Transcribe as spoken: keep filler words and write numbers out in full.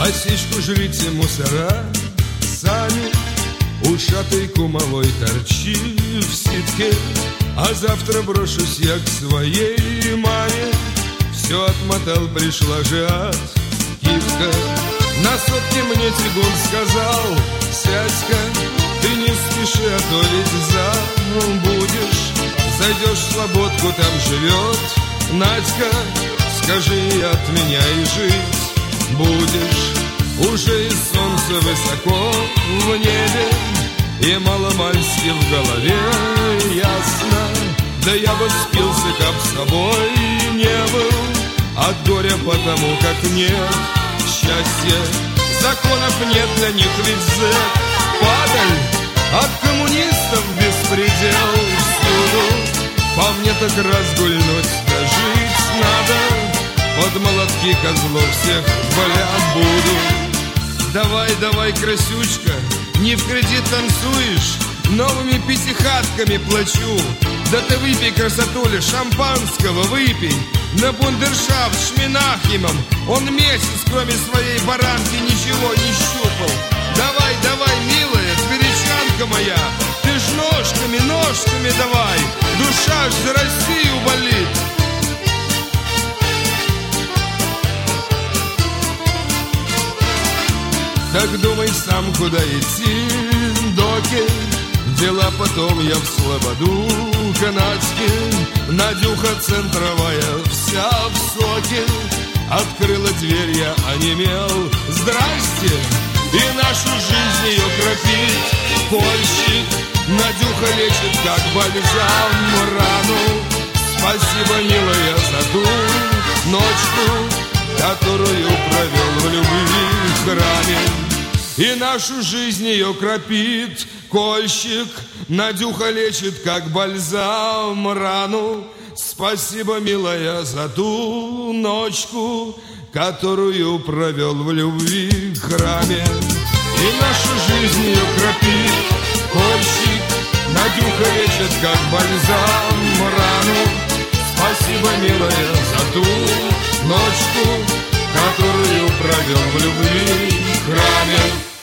Осечку жрите мусора сами, ушатый кумовой торчи в ситке. А завтра брошусь я к своей маме. Все отмотал, пришла же от Кивка. На сотке мне тягун сказал: сядь-ка, ты не спеши, а то ведь забудешь. Зайдешь в слободку, там живет Надька. Скажи, от меня и жить будешь. Уже и солнце высоко в небе, и маломальски в голове ясно. Да я бы спился, как с собой не был, от горя потому, как нет счастья. Законов нет для них, ведь зэк падаль, от коммунистов беспредел всюду. По мне так разгульнуть да жить надо, под молотки козлов всех валя буду. Давай, давай, красючка, не в кредит танцуешь, новыми пятихатками плачу. Да ты выпей, красотуля, шампанского выпей. На бундершафт с Шминахимом он месяц, кроме своей баранки, ничего не щупал. Давай, давай, милая, тверичанка моя, ты ж ножками, ножками давай, душа ж за Россию болит. Так думай сам, куда идти, доки. Дела потом я в слободу канадский. Надюха центровая, вся в соке. Открыла дверь, я онемел. Здрасте! И нашу жизнь ее кропит польщик. Надюха лечит, как бальзам, рану. Спасибо, милая, за ту ночку, которую провел в любви храме. И нашу жизнь ее кропит кольщик. Надюха лечит, как бальзам, рану. Спасибо, милая, за ту ночку, которую провел в любви храме. И нашу жизнь ее кропит кольщик. Надюха лечит, как бальзам, рану. Спасибо, милая, за ту ночку, которую провел в любви храме.